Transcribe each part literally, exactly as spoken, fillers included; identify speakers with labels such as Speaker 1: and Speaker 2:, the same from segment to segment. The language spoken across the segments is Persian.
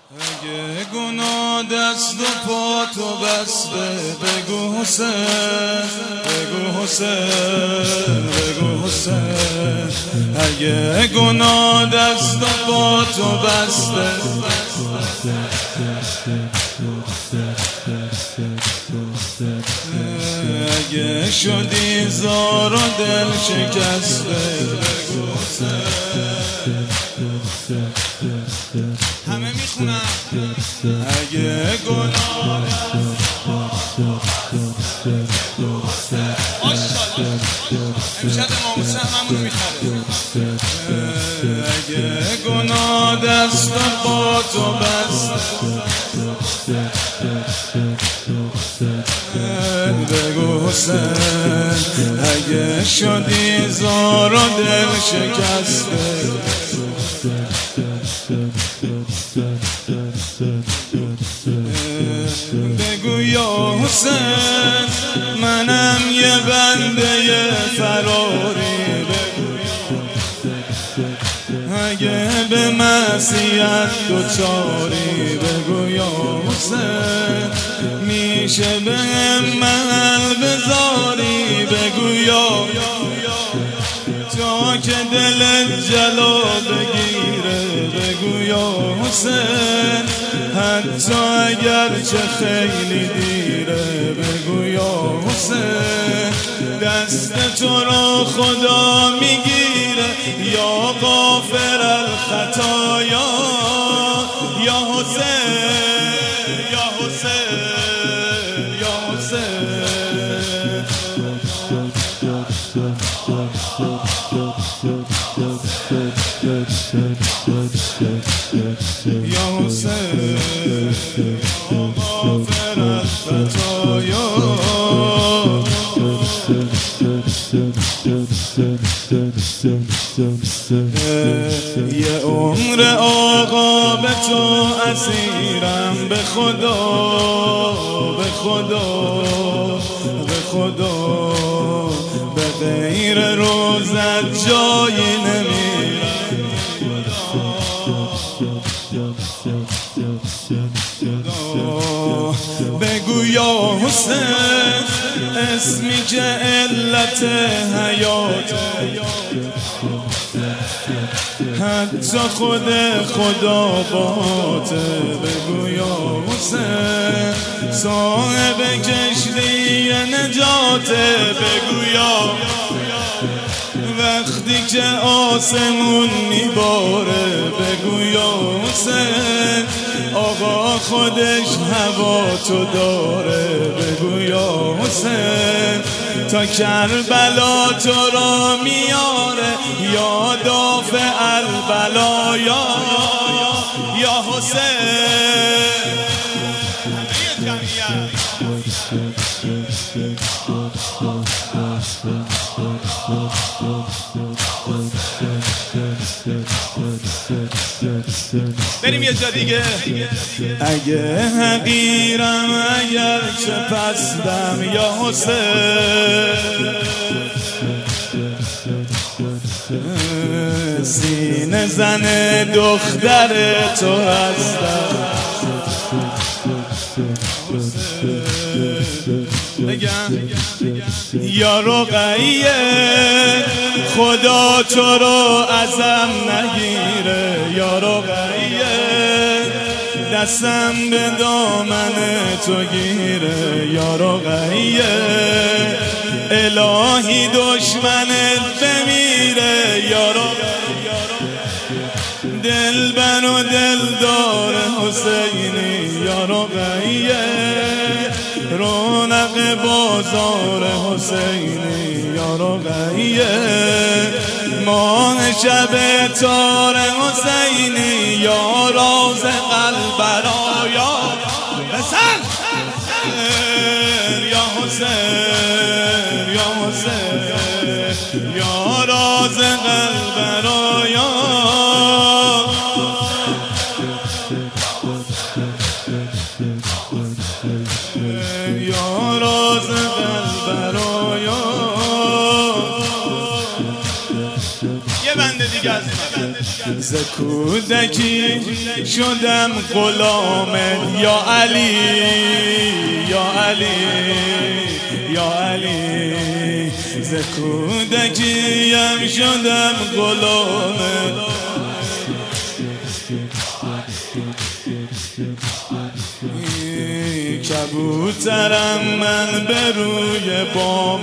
Speaker 1: اگه گناه دست و پا تو بسته بگو حسین، بگو حسین، بگو حسین. اگه گناه دست و پا تو بسته اگه شدی زار و دل شکسته بگو حسین. همه میخونم اگه گناه امشب امام حسین همونو میخره. اگه گناه دست با تو بسته بگو حسین. اگه شدی زار و دل شکسته بگو یا حسین منم یه بنده فراری. اگه به معصیت دوچاری بگو یا حسین میشه به محل بذاری. بگو یا تا که دلت جلا بگیره بگو یا حسین. حتی اگر چه خیلی دیره بگو یا حسین. دست تو را خدا میگیره یا غافر الخطایا. یا حسین، یا حسین، یا حسین. یا حسین غافر الخطایا. یه عمر آقا به تو اسیرم به خدا، به خدا، به خدا. به غیر روزت جایی نمیرم. بگو یا حسین اسمی که علت حیات حتی خود خدا باته. بگو یا حسین صاحب کشتی نجاته. بگو یا وقتی که آسمون میباره بگو یا حسین آقا خودش هوا تو داره. بگو یا حسین تا کربلا تو را میاره یا دافع البلایا. یا حسین بریم یه جا دیگه. اگه حقیرم اگر چه پستم یا حسین. سینه زن دختر تو هستم. بگم یا رقیه خدا تو رو ازم نگیره. یا رقیه دستم به دامن تو گیره. یا رقیه الهی دشمنت بمیره. یا رقیه دلبر و دلدار حسینی. یا رقیه رونق بازار حسینی. یا رقیه ماه شب تار حسینی. یا راز قلب برایا بسن. یا حسین، یا حسین، یا راز قلب برایا. یا راز قلب برایا. یه بنده دیگه از ز کودکی شدم غلامت یا علی یا علی یا علی ز کودکیم شدم غلامت کبوترم من به روی بام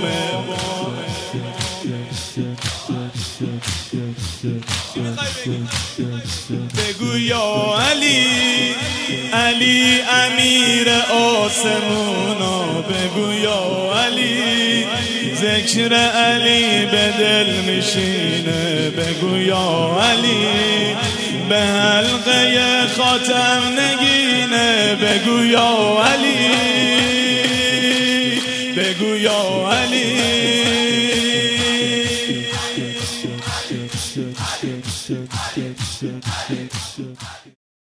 Speaker 1: بگو یا علی علی امیر آسمونا بگو یا علی ذکر علی به دل میشینه بگو یا علی به حلقه خاتم نگینه بگو یا علی